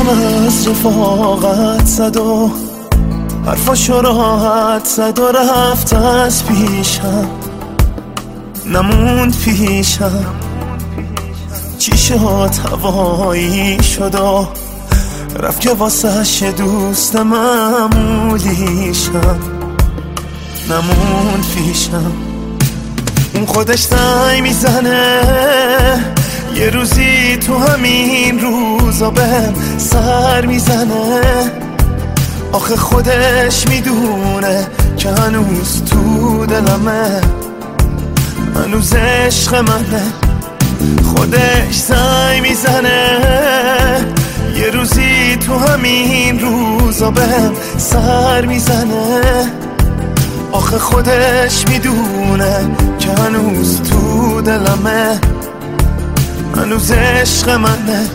دلم از رفاقت زد و حرفاشو راحت زد و رفت از پیشم، نموند پیشم. چی شد هوایی شد و رفت که واسهش دوست معمولیشم، نموند پیشم. اون خودش سعی میزنه یه روزی تو همین روزا بهم سر میزنه. آخه خودش میدونه که هنوز تو دلمه، هنوز عشق منه. خودش سعی میزنه یه روزی تو همین روزا بهم سر میزنه. آخه خودش میدونه که هنوز تو دلمه، هنوز عشق منه.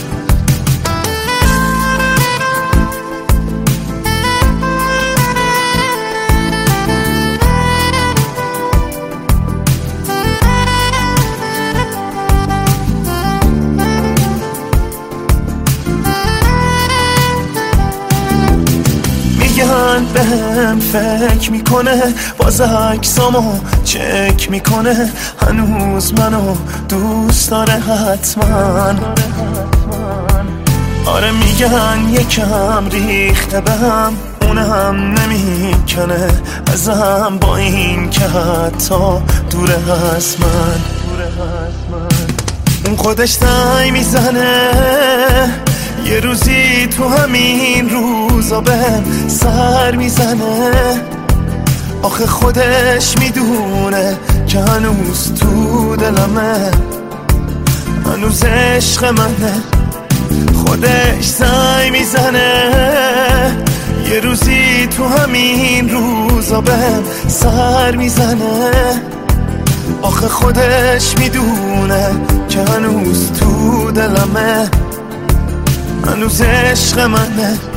میگن بهم فکر میکنه، باز عکسامو چک میکنه، هنوز منو دوست داره حتما. آره میگن یکم ریخته بهم، اونم نمیکنه ازم، با این که حتی دوره از من. اون خودش سعی میزنه یه روزی تو همین روزا بهم سر میزنه. آخه خودش میدونه که هنوز تو دلمه، هنوز عشق منه. خودش سعی میزنه یه روزی تو همین روزا بهم سر میزنه. آخه خودش میدونه که هنوز تو دلمه، هنوز عشق منه.